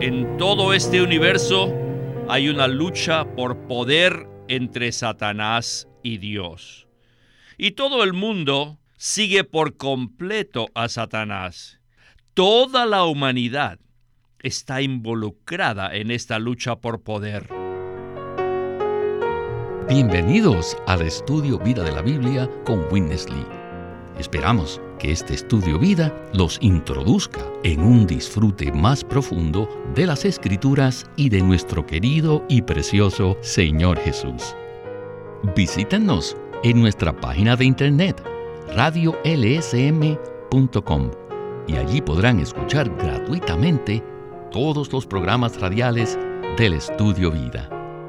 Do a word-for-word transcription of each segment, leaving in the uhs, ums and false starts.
En todo este universo hay una lucha por poder entre Satanás y Dios. Y todo el mundo sigue por completo a Satanás. Toda la humanidad está involucrada en esta lucha por poder. Bienvenidos al Estudio Vida de la Biblia con Witness Lee. Esperamos que este Estudio Vida los introduzca en un disfrute más profundo de las Escrituras y de nuestro querido y precioso Señor Jesús. Visítenos en nuestra página de internet radio l s m punto com y allí podrán escuchar gratuitamente todos los programas radiales del Estudio Vida.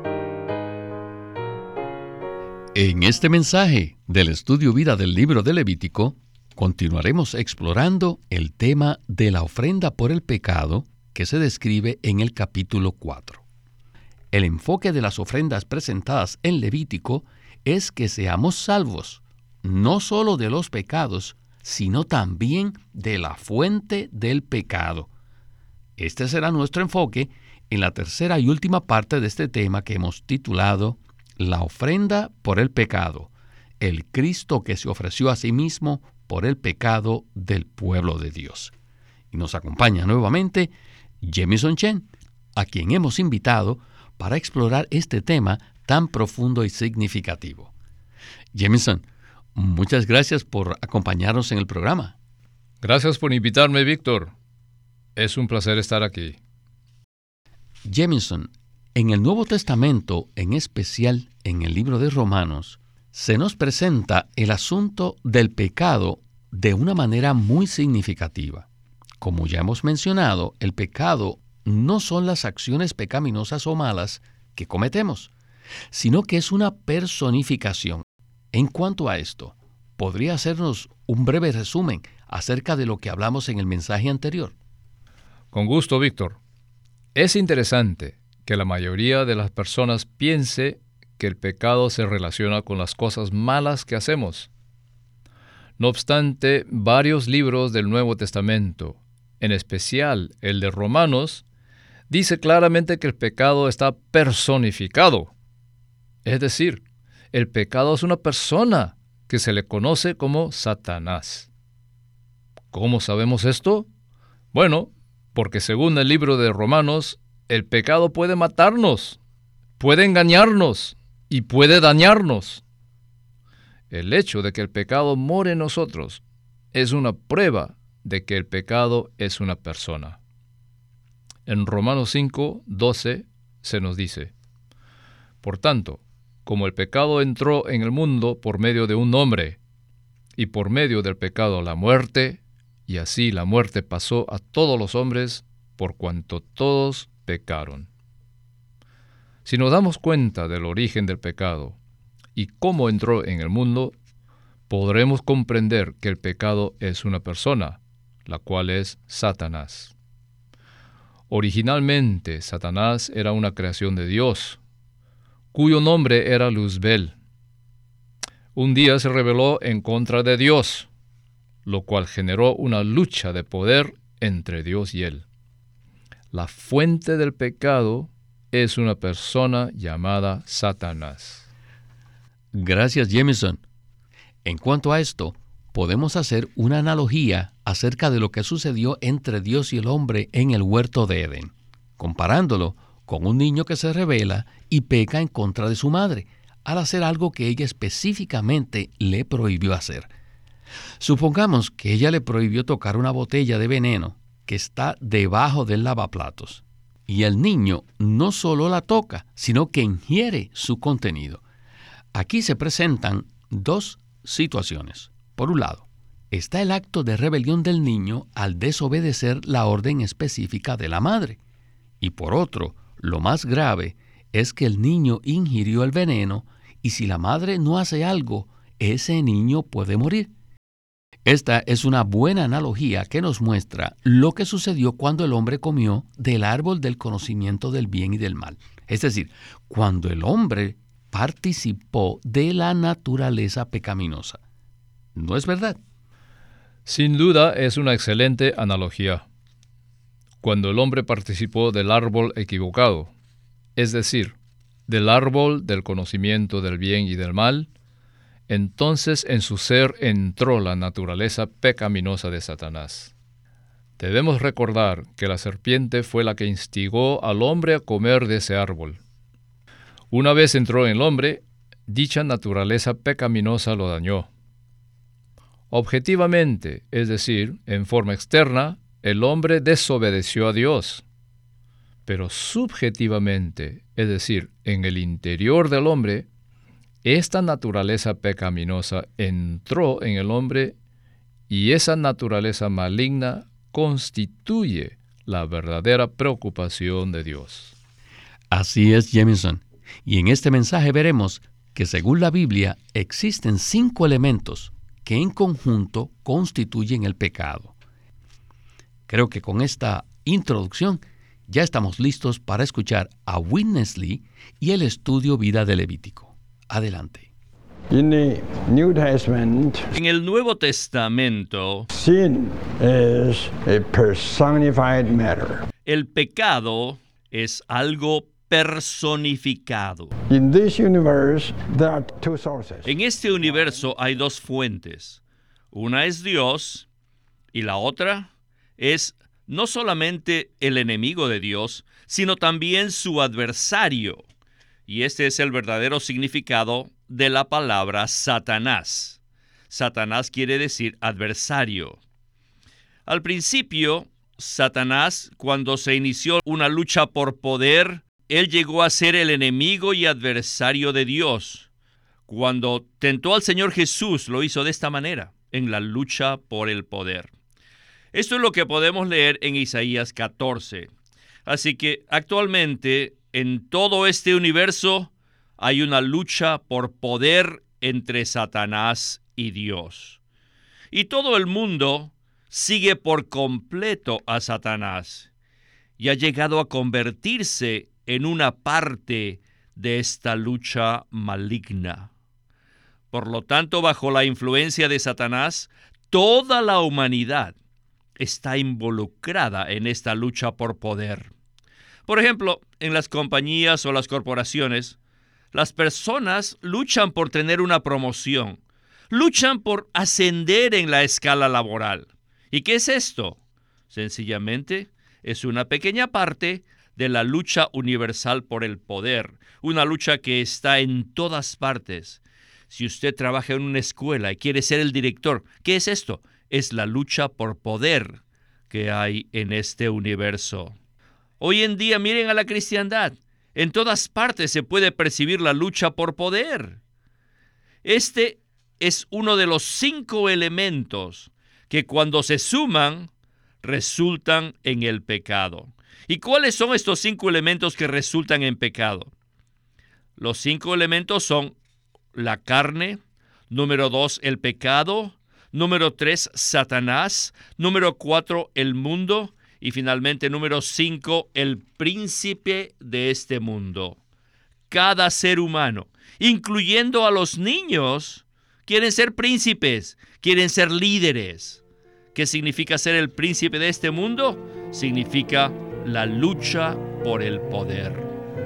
En este mensaje del Estudio Vida del libro de Levítico, continuaremos explorando el tema de la ofrenda por el pecado que se describe en el capítulo cuatro. El enfoque de las ofrendas presentadas en Levítico es que seamos salvos, no solo de los pecados, sino también de la fuente del pecado. Este será nuestro enfoque en la tercera y última parte de este tema que hemos titulado La ofrenda por el pecado, el Cristo que se ofreció a sí mismo por el pecado del pueblo de Dios. Y nos acompaña nuevamente Jamison Chen, a quien hemos invitado para explorar este tema tan profundo y significativo. Jamison, muchas gracias por acompañarnos en el programa. Gracias por invitarme, Víctor. Es un placer estar aquí. Jamison, en el Nuevo Testamento, en especial en el libro de Romanos, se nos presenta el asunto del pecado de una manera muy significativa. Como ya hemos mencionado, el pecado no son las acciones pecaminosas o malas que cometemos, sino que es una personificación. En cuanto a esto, ¿podría hacernos un breve resumen acerca de lo que hablamos en el mensaje anterior? Con gusto, Víctor. Es interesante que la mayoría de las personas piense que el pecado se relaciona con las cosas malas que hacemos. No obstante, varios libros del Nuevo Testamento, en especial el de Romanos, dice claramente que el pecado está personificado. Es decir, el pecado es una persona que se le conoce como Satanás. ¿Cómo sabemos esto? Bueno, porque según el libro de Romanos, el pecado puede matarnos, puede engañarnos y puede dañarnos. El hecho de que el pecado more en nosotros es una prueba de que el pecado es una persona. En Romanos cinco, doce se nos dice: Por tanto, como el pecado entró en el mundo por medio de un hombre, y por medio del pecado la muerte, y así la muerte pasó a todos los hombres, por cuanto todos pecaron. Si nos damos cuenta del origen del pecado y cómo entró en el mundo, podremos comprender que el pecado es una persona, la cual es Satanás. Originalmente, Satanás era una creación de Dios, cuyo nombre era Luzbel. Un día se rebeló en contra de Dios, lo cual generó una lucha de poder entre Dios y él. La fuente del pecado es una persona llamada Satanás. Gracias, Jamison. En cuanto a esto, podemos hacer una analogía acerca de lo que sucedió entre Dios y el hombre en el huerto de Edén, comparándolo con un niño que se rebela y peca en contra de su madre, al hacer algo que ella específicamente le prohibió hacer. Supongamos que ella le prohibió tocar una botella de veneno que está debajo del lavaplatos, y el niño no solo la toca, sino que ingiere su contenido. Aquí se presentan dos situaciones. Por un lado, está el acto de rebelión del niño al desobedecer la orden específica de la madre. Y por otro, lo más grave es que el niño ingirió el veneno y si la madre no hace algo, ese niño puede morir. Esta es una buena analogía que nos muestra lo que sucedió cuando el hombre comió del árbol del conocimiento del bien y del mal. Es decir, cuando el hombre participó de la naturaleza pecaminosa. ¿No es verdad? Sin duda es una excelente analogía. cuando el hombre participó del árbol equivocado, es decir, del árbol del conocimiento del bien y del mal, entonces en su ser entró la naturaleza pecaminosa de Satanás. Debemos recordar que la serpiente fue la que instigó al hombre a comer de ese árbol. Una vez entró en el hombre, dicha naturaleza pecaminosa lo dañó. Objetivamente, es decir, en forma externa, el hombre desobedeció a Dios. Pero subjetivamente, es decir, en el interior del hombre, esta naturaleza pecaminosa entró en el hombre y esa naturaleza maligna constituye la verdadera preocupación de Dios. Así es, Jameson. Y en este mensaje veremos que según la Biblia existen cinco elementos que en conjunto constituyen el pecado. Creo que con esta introducción ya estamos listos para escuchar a Witness Lee y el estudio Vida de Levítico. Adelante. In the New Testament, En el Nuevo Testamento, sin is a personified matter. el pecado es algo personificado. In this universe, there are two sources. En este universo hay dos fuentes. Una es Dios y la otra es no solamente el enemigo de Dios, sino también su adversario. Y este es el verdadero significado de la palabra Satanás. Satanás quiere decir adversario. Al principio, Satanás, cuando se inició una lucha por poder, él llegó a ser el enemigo y adversario de Dios. Cuando tentó al Señor Jesús, lo hizo de esta manera, en la lucha por el poder. Esto es lo que podemos leer en Isaías catorce. Así que actualmente, en todo este universo, hay una lucha por poder entre Satanás y Dios. Y todo el mundo sigue por completo a Satanás y ha llegado a convertirse en una parte de esta lucha maligna. Por lo tanto, bajo la influencia de Satanás, toda la humanidad está involucrada en esta lucha por poder. Por ejemplo, en las compañías o las corporaciones, las personas luchan por tener una promoción, luchan por ascender en la escala laboral. ¿Y qué es esto? Sencillamente, es una pequeña parte de la lucha universal por el poder, una lucha que está en todas partes. Si usted trabaja en una escuela y quiere ser el director, ¿qué es esto? Es la lucha por poder que hay en este universo. Hoy en día, miren a la cristiandad. En todas partes se puede percibir la lucha por poder. Este es uno de los cinco elementos que cuando se suman, resultan en el pecado. ¿Y cuáles son estos cinco elementos que resultan en pecado? Los cinco elementos son la carne, número dos, el pecado, número tres, Satanás, número cuatro, el mundo, y finalmente, número cinco, el príncipe de este mundo. Cada ser humano, incluyendo a los niños, quieren ser príncipes, quieren ser líderes. ¿Qué significa ser el príncipe de este mundo? Significa la lucha por el poder.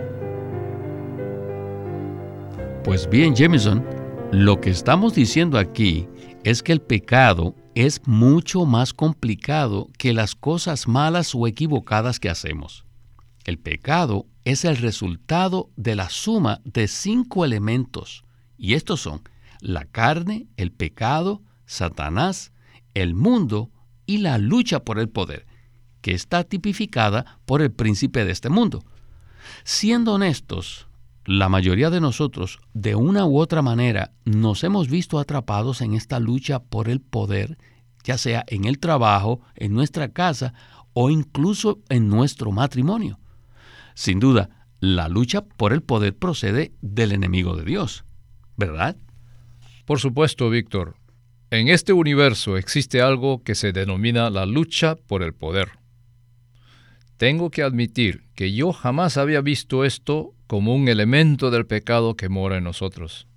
Pues bien, Jameson, lo que estamos diciendo aquí es que el pecado es mucho más complicado que las cosas malas o equivocadas que hacemos. El pecado es el resultado de la suma de cinco elementos, y estos son la carne, el pecado, Satanás, el mundo y la lucha por el poder, que está tipificada por el príncipe de este mundo. Siendo honestos, la mayoría de nosotros, de una u otra manera, nos hemos visto atrapados en esta lucha por el poder, ya sea en el trabajo, en nuestra casa o incluso en nuestro matrimonio. Sin duda, la lucha por el poder procede del enemigo de Dios, ¿verdad? Por supuesto, Víctor. En este universo existe algo que se denomina la lucha por el poder. Tengo que admitir que yo jamás había visto esto como un elemento del pecado que mora en nosotros.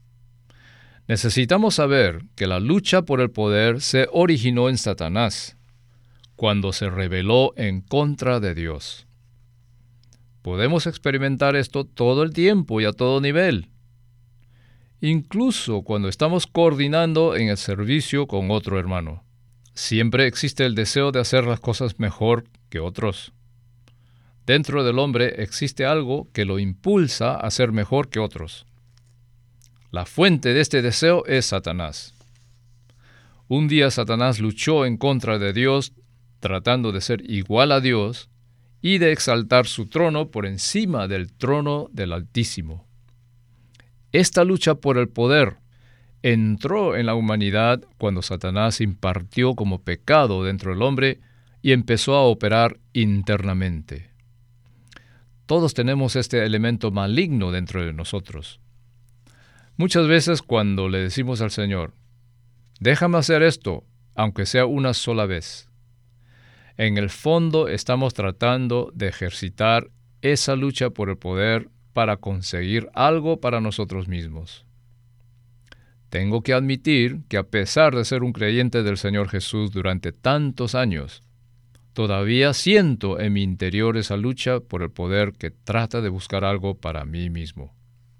Necesitamos saber que la lucha por el poder se originó en Satanás, cuando se rebeló en contra de Dios. Podemos experimentar esto todo el tiempo y a todo nivel, incluso cuando estamos coordinando en el servicio con otro hermano. Siempre existe el deseo de hacer las cosas mejor que otros. Dentro del hombre existe algo que lo impulsa a ser mejor que otros. La fuente de este deseo es Satanás. Un día Satanás luchó en contra de Dios, tratando de ser igual a Dios y de exaltar su trono por encima del trono del Altísimo. Esta lucha por el poder entró en la humanidad cuando Satanás impartió como pecado dentro del hombre y empezó a operar internamente. Todos tenemos este elemento maligno dentro de nosotros. Muchas veces cuando le decimos al Señor, déjame hacer esto, aunque sea una sola vez, en el fondo estamos tratando de ejercitar esa lucha por el poder para conseguir algo para nosotros mismos. Tengo que admitir que a pesar de ser un creyente del Señor Jesús durante tantos años, todavía siento en mi interior esa lucha por el poder que trata de buscar algo para mí mismo.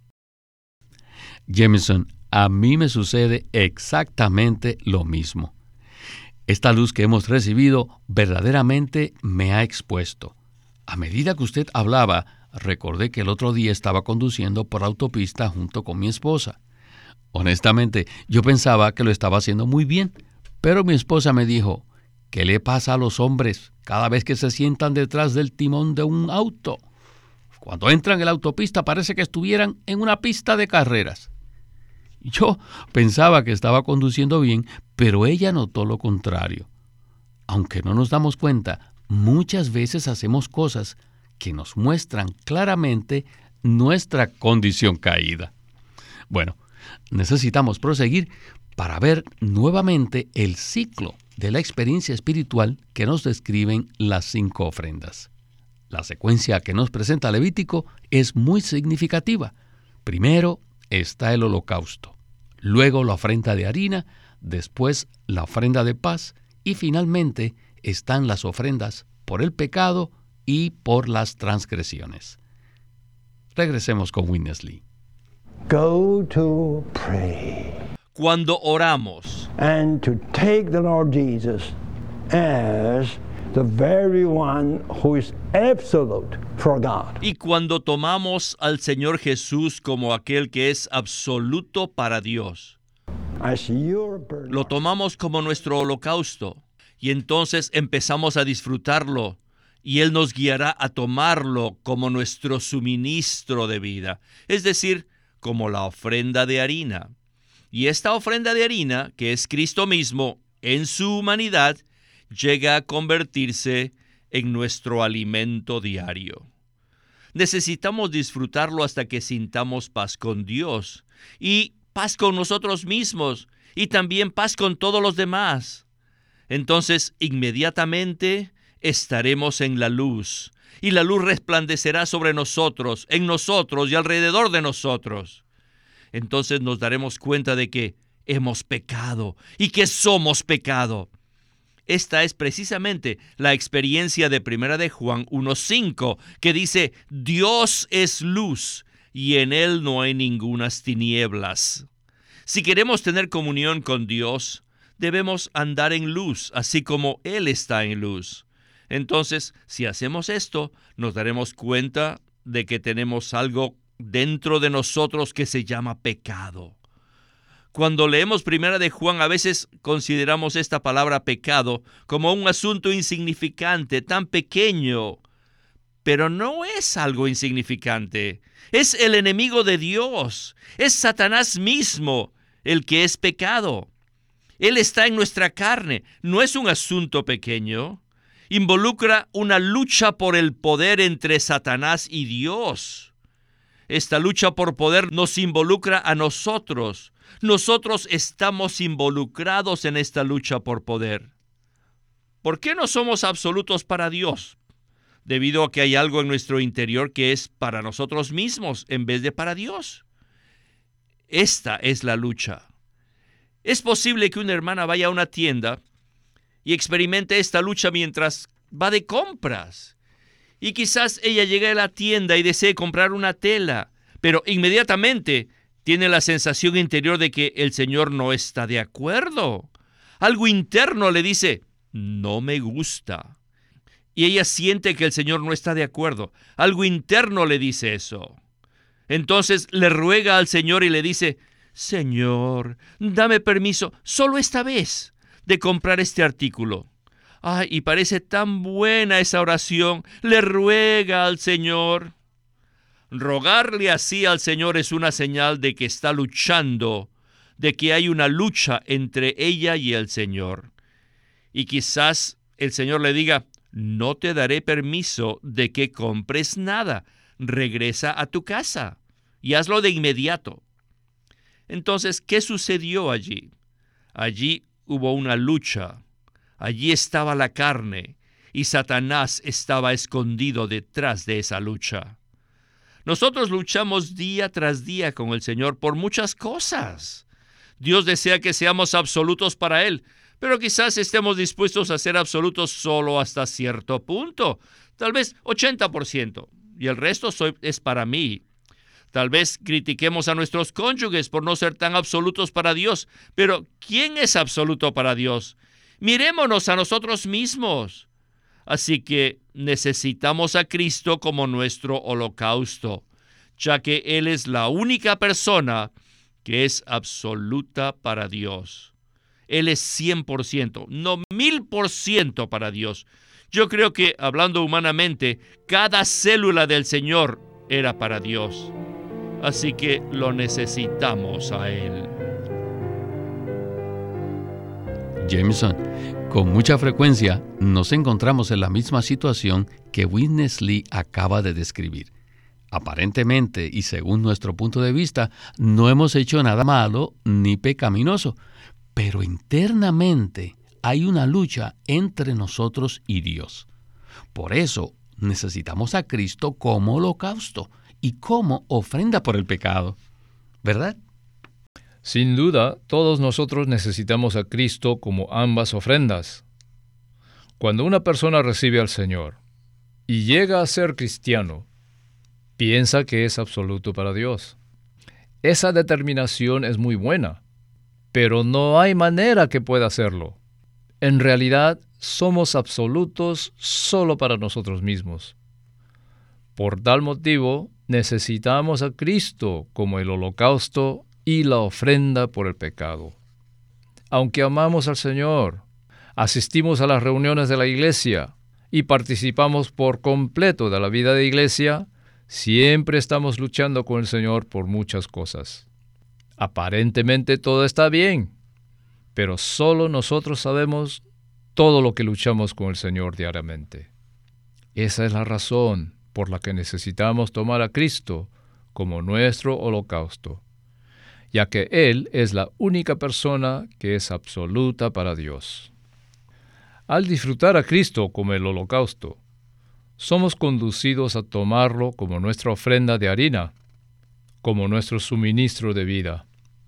Jameson, a mí me sucede exactamente lo mismo. Esta luz que hemos recibido verdaderamente me ha expuesto. A medida que usted hablaba, recordé que el otro día estaba conduciendo por autopista junto con mi esposa. Honestamente, yo pensaba que lo estaba haciendo muy bien, pero mi esposa me dijo, ¿qué le pasa a los hombres cada vez que se sientan detrás del timón de un auto? Cuando entran en la autopista parece que estuvieran en una pista de carreras. Yo pensaba que estaba conduciendo bien, pero ella notó lo contrario. Aunque no nos damos cuenta, muchas veces hacemos cosas que nos muestran claramente nuestra condición caída. Bueno, necesitamos proseguir para ver nuevamente el ciclo de la experiencia espiritual que nos describen las cinco ofrendas. La secuencia que nos presenta Levítico es muy significativa. Primero está el holocausto, luego la ofrenda de harina, después la ofrenda de paz y finalmente están las ofrendas por el pecado y por las transgresiones. Regresemos con Witness Lee. Go to pray. Cuando oramos And to take the Lord Jesus as the very one who is absolute for God. y cuando tomamos al Señor Jesús como aquel que es absoluto para Dios, As your burden. lo tomamos como nuestro holocausto y entonces empezamos a disfrutarlo y Él nos guiará a tomarlo como nuestro suministro de vida, es decir, como la ofrenda de harina. Y esta ofrenda de harina, que es Cristo mismo en su humanidad, llega a convertirse en nuestro alimento diario. Necesitamos disfrutarlo hasta que sintamos paz con Dios y paz con nosotros mismos y también paz con todos los demás. Entonces, inmediatamente estaremos en la luz y la luz resplandecerá sobre nosotros, en nosotros y alrededor de nosotros. Entonces nos daremos cuenta de que hemos pecado y que somos pecado. Esta es precisamente la experiencia de Primera de Juan uno cinco, que dice, Dios es luz y en Él no hay ningunas tinieblas. Si queremos tener comunión con Dios, debemos andar en luz, así como Él está en luz. Entonces, si hacemos esto, nos daremos cuenta de que tenemos algo dentro de nosotros que se llama pecado. Cuando leemos Primera de Juan, a veces consideramos esta palabra pecado como un asunto insignificante, tan pequeño, pero no es algo insignificante. Es el enemigo de Dios, es Satanás mismo el que es pecado. Él está en nuestra carne, no es un asunto pequeño. Involucra una lucha por el poder entre Satanás y Dios. Esta lucha por poder nos involucra a nosotros. Nosotros estamos involucrados en esta lucha por poder. ¿Por qué no somos absolutos para Dios? Debido a que hay algo en nuestro interior que es para nosotros mismos en vez de para Dios. Esta es la lucha. Es posible que una hermana vaya a una tienda y experimenta esta lucha mientras va de compras. Y quizás ella llegue a la tienda y desee comprar una tela, pero inmediatamente tiene la sensación interior de que el Señor no está de acuerdo. Algo interno le dice, no me gusta. Y ella siente que el Señor no está de acuerdo. Algo interno le dice eso. Entonces le ruega al Señor y le dice, Señor, dame permiso, solo esta vez, de comprar este artículo. Ay, y parece tan buena esa oración. Le ruega al Señor. Rogarle así al Señor es una señal de que está luchando, de que hay una lucha entre ella y el Señor. Y quizás el Señor le diga, no te daré permiso de que compres nada. Regresa a tu casa y hazlo de inmediato. Entonces, ¿qué sucedió allí? Allí hubo una lucha. Allí estaba la carne y Satanás estaba escondido detrás de esa lucha. Nosotros luchamos día tras día con el Señor por muchas cosas. Dios desea que seamos absolutos para Él, pero quizás estemos dispuestos a ser absolutos solo hasta cierto punto, tal vez ochenta por ciento, y el resto soy, es para mí. Tal vez critiquemos a nuestros cónyuges por no ser tan absolutos para Dios, pero ¿quién es absoluto para Dios? Mirémonos a nosotros mismos. Así que necesitamos a Cristo como nuestro holocausto, ya que Él es la única persona que es absoluta para Dios. Él es cien por ciento, no mil por ciento para Dios. Yo creo que, hablando humanamente, cada célula del Señor era para Dios. Así que lo necesitamos a Él. Jameson, con mucha frecuencia nos encontramos en la misma situación que Witness Lee acaba de describir. Aparentemente, y según nuestro punto de vista, no hemos hecho nada malo ni pecaminoso, pero internamente hay una lucha entre nosotros y Dios. Por eso necesitamos a Cristo como holocausto y como ofrenda por el pecado, ¿verdad? Sin duda, todos nosotros necesitamos a Cristo como ambas ofrendas. Cuando una persona recibe al Señor y llega a ser cristiano, piensa que es absoluto para Dios. Esa determinación es muy buena, pero no hay manera que pueda hacerlo. En realidad, somos absolutos solo para nosotros mismos. Por tal motivo, necesitamos a Cristo como el holocausto y la ofrenda por el pecado. Aunque amamos al Señor, asistimos a las reuniones de la iglesia y participamos por completo de la vida de iglesia, siempre estamos luchando con el Señor por muchas cosas. Aparentemente todo está bien, pero solo nosotros sabemos todo lo que luchamos con el Señor diariamente. Esa es la razón por la que necesitamos tomar a Cristo como nuestro holocausto, ya que Él es la única persona que es absoluta para Dios. Al disfrutar a Cristo como el holocausto, somos conducidos a tomarlo como nuestra ofrenda de harina, como nuestro suministro de vida.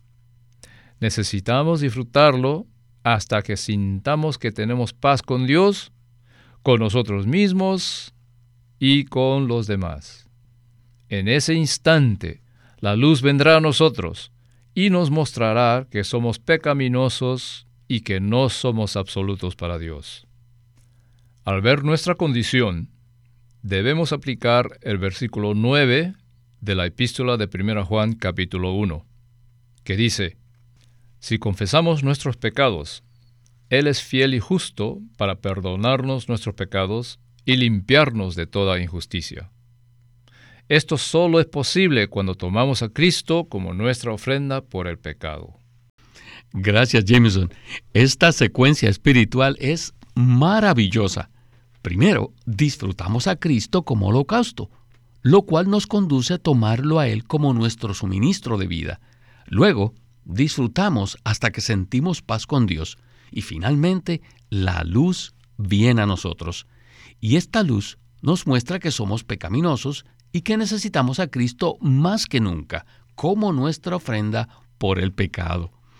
Necesitamos disfrutarlo hasta que sintamos que tenemos paz con Dios, con nosotros mismos y con los demás. En ese instante, la luz vendrá a nosotros y nos mostrará que somos pecaminosos y que no somos absolutos para Dios. Al ver nuestra condición, debemos aplicar el versículo nueve de la epístola de primera Juan capítulo uno, que dice: si confesamos nuestros pecados, Él es fiel y justo para perdonarnos nuestros pecados y limpiarnos de toda injusticia. Esto solo es posible cuando tomamos a Cristo como nuestra ofrenda por el pecado. Gracias, Jameson. Esta secuencia espiritual es maravillosa. Primero, disfrutamos a Cristo como holocausto, lo cual nos conduce a tomarlo a Él como nuestro suministro de vida. Luego, disfrutamos hasta que sentimos paz con Dios. Y finalmente, la luz viene a nosotros. Y esta luz nos muestra que somos pecaminosos y que necesitamos a Cristo más que nunca, como nuestra ofrenda por el pecado.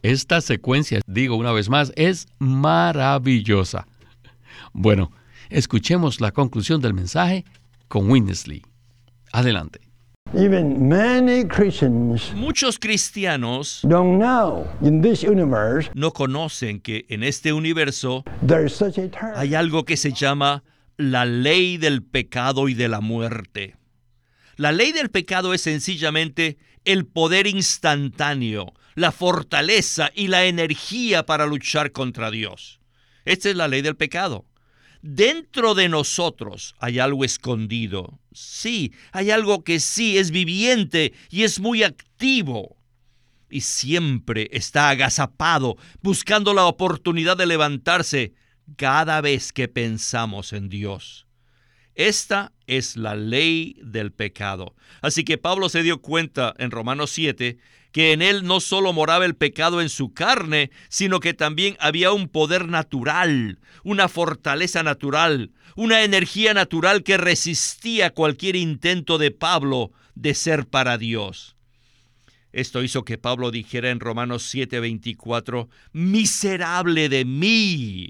Esta secuencia, digo una vez más, es maravillosa. Bueno, escuchemos la conclusión del mensaje con Witness Lee. Adelante. Even many Christians Muchos cristianos don't know in this universe no conocen que en este universo there's such a term. hay algo que se llama la ley del pecado y de la muerte. La ley del pecado es sencillamente el poder instantáneo, la fortaleza y la energía para luchar contra Dios. Esta es la ley del pecado. Dentro de nosotros hay algo escondido. Sí, hay algo que sí es viviente y es muy activo. Y siempre está agazapado, buscando la oportunidad de levantarse cada vez que pensamos en Dios. Esta es la ley del pecado. Así que Pablo se dio cuenta en Romanos siete que en él no solo moraba el pecado en su carne, sino que también había un poder natural, una fortaleza natural, una energía natural que resistía cualquier intento de Pablo de ser para Dios. Esto hizo que Pablo dijera en Romanos siete veinticuatro, miserable de mí.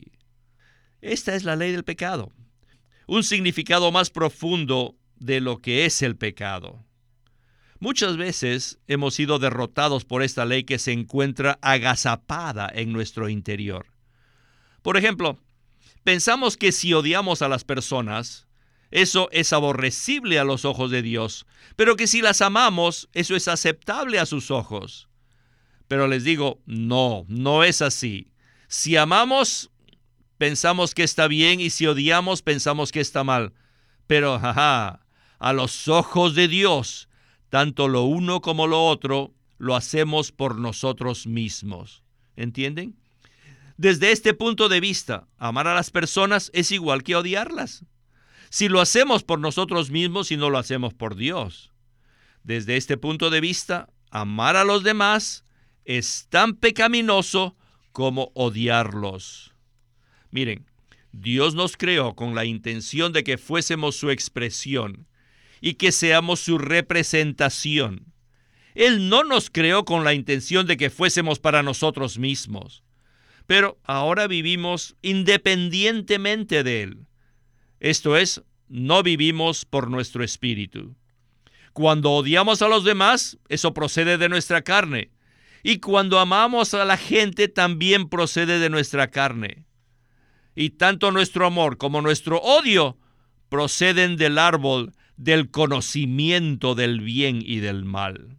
Esta es la ley del pecado. Un significado más profundo de lo que es el pecado. Muchas veces hemos sido derrotados por esta ley que se encuentra agazapada en nuestro interior. Por ejemplo, pensamos que si odiamos a las personas, eso es aborrecible a los ojos de Dios, pero que si las amamos, eso es aceptable a sus ojos. Pero les digo, no, no es así. Si amamos, pensamos que está bien, y si odiamos, pensamos que está mal. Pero, jaja, a los ojos de Dios, tanto lo uno como lo otro lo hacemos por nosotros mismos. ¿Entienden? Desde este punto de vista, amar a las personas es igual que odiarlas. Si lo hacemos por nosotros mismos y no lo hacemos por Dios. Desde este punto de vista, amar a los demás es tan pecaminoso como odiarlos. Miren, Dios nos creó con la intención de que fuésemos su expresión y que seamos su representación. Él no nos creó con la intención de que fuésemos para nosotros mismos, pero ahora vivimos independientemente de Él. Esto es, no vivimos por nuestro espíritu. Cuando odiamos a los demás, eso procede de nuestra carne. Y cuando amamos a la gente, también procede de nuestra carne. Y tanto nuestro amor como nuestro odio proceden del árbol del conocimiento del bien y del mal.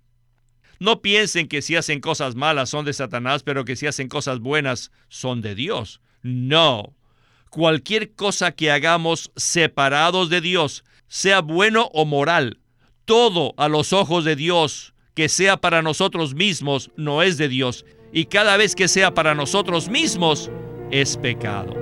No piensen que si hacen cosas malas son de Satanás, pero que si hacen cosas buenas son de Dios. No. Cualquier cosa que hagamos separados de Dios, sea bueno o moral, todo a los ojos de Dios, que sea para nosotros mismos, no es de Dios. Y cada vez que sea para nosotros mismos, es pecado.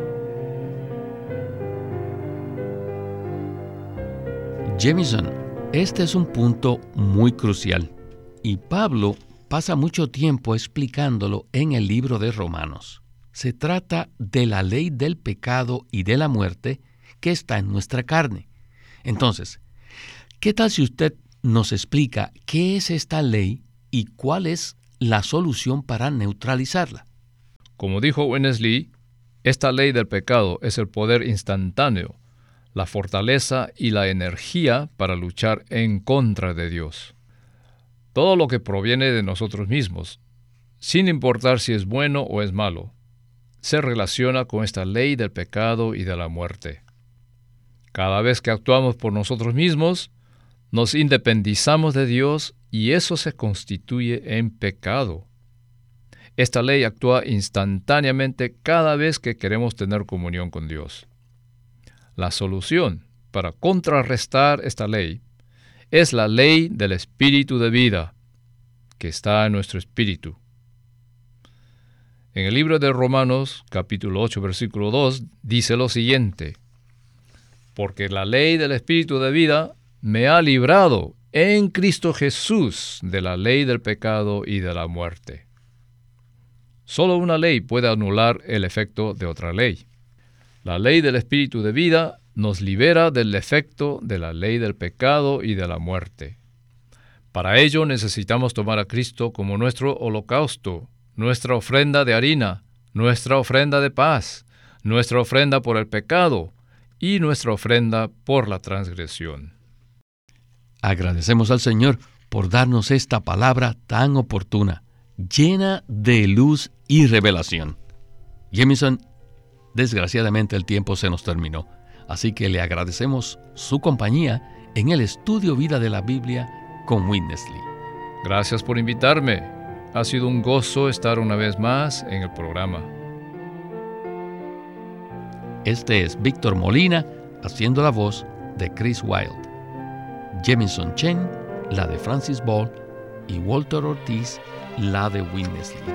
Jamieson, este es un punto muy crucial y Pablo pasa mucho tiempo explicándolo en el libro de Romanos. Se trata de la ley del pecado y de la muerte que está en nuestra carne. Entonces, ¿qué tal si usted nos explica qué es esta ley y cuál es la solución para neutralizarla? Como dijo Witness Lee, esta ley del pecado es el poder instantáneo, la fortaleza y la energía para luchar en contra de Dios. Todo lo que proviene de nosotros mismos, sin importar si es bueno o es malo, se relaciona con esta ley del pecado y de la muerte. Cada vez que actuamos por nosotros mismos, nos independizamos de Dios y eso se constituye en pecado. Esta ley actúa instantáneamente cada vez que queremos tener comunión con Dios. La solución para contrarrestar esta ley es la ley del espíritu de vida que está en nuestro espíritu. En el libro de Romanos, capítulo ocho, versículo dos, dice lo siguiente: porque la ley del espíritu de vida me ha librado en Cristo Jesús de la ley del pecado y de la muerte. Solo una ley puede anular el efecto de otra ley. La ley del espíritu de vida nos libera del efecto de la ley del pecado y de la muerte. Para ello necesitamos tomar a Cristo como nuestro holocausto nuestra ofrenda de harina, nuestra ofrenda de paz, nuestra ofrenda por el pecado y nuestra ofrenda por la transgresión. Agradecemos al Señor por darnos esta palabra tan oportuna, llena de luz y revelación. Jemison, desgraciadamente el tiempo se nos terminó, así que le agradecemos su compañía en el estudio vida de la Biblia con Witness Lee. Gracias por invitarme. Ha sido un gozo estar una vez más en el programa. Este es Víctor Molina haciendo la voz de Chris Wilde. Jemison Chen, la de Francis Ball, y Walter Ortiz, la de Witness Lee.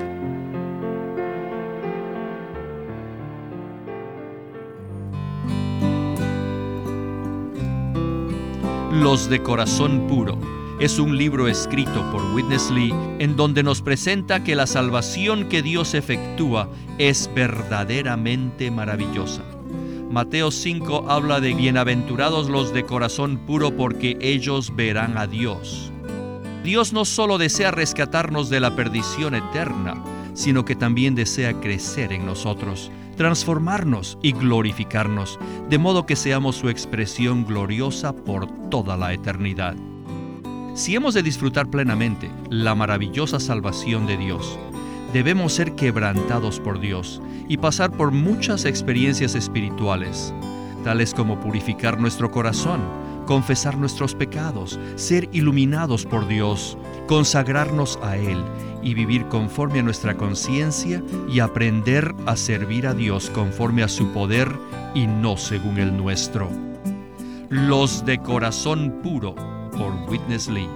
Los de Corazón Puro es un libro escrito por Witness Lee en donde nos presenta que la salvación que Dios efectúa es verdaderamente maravillosa. Mateo cinco habla de bienaventurados los de corazón puro porque ellos verán a Dios. Dios no solo desea rescatarnos de la perdición eterna, sino que también desea crecer en nosotros, transformarnos y glorificarnos, de modo que seamos su expresión gloriosa por toda la eternidad. Si hemos de disfrutar plenamente la maravillosa salvación de Dios, debemos ser quebrantados por Dios y pasar por muchas experiencias espirituales, tales como purificar nuestro corazón, confesar nuestros pecados, ser iluminados por Dios, consagrarnos a Él y vivir conforme a nuestra conciencia y aprender a servir a Dios conforme a su poder y no según el nuestro. Los de Corazón Puro, por Witness Lee.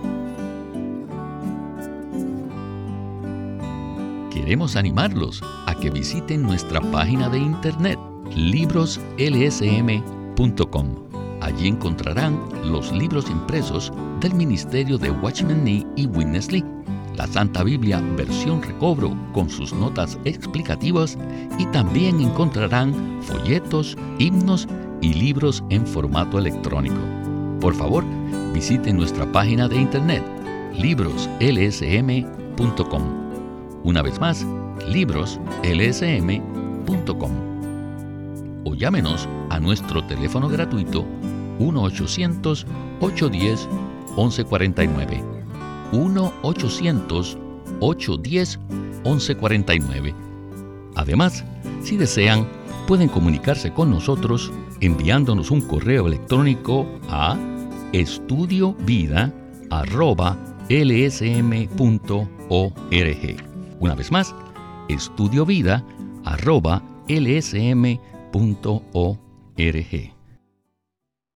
Queremos animarlos a que visiten nuestra página de internet, libros l s m punto com. Allí encontrarán los libros impresos del Ministerio de Watchman Nee y Witness Lee, la Santa Biblia versión recobro con sus notas explicativas, y también encontrarán folletos, himnos y libros en formato electrónico. Por favor, visiten nuestra página de internet, libros l s m punto com. Una vez más, libros l s m punto com. O llámenos a nuestro teléfono gratuito uno ochocientos, ocho uno cero, once cuarenta y nueve. uno ochocientos, ocho uno cero, once cuarenta y nueve. Además, si desean, pueden comunicarse con nosotros enviándonos un correo electrónico a estudiovida arroba l s m punto org. Una vez más, estudiovida arroba l s m punto org.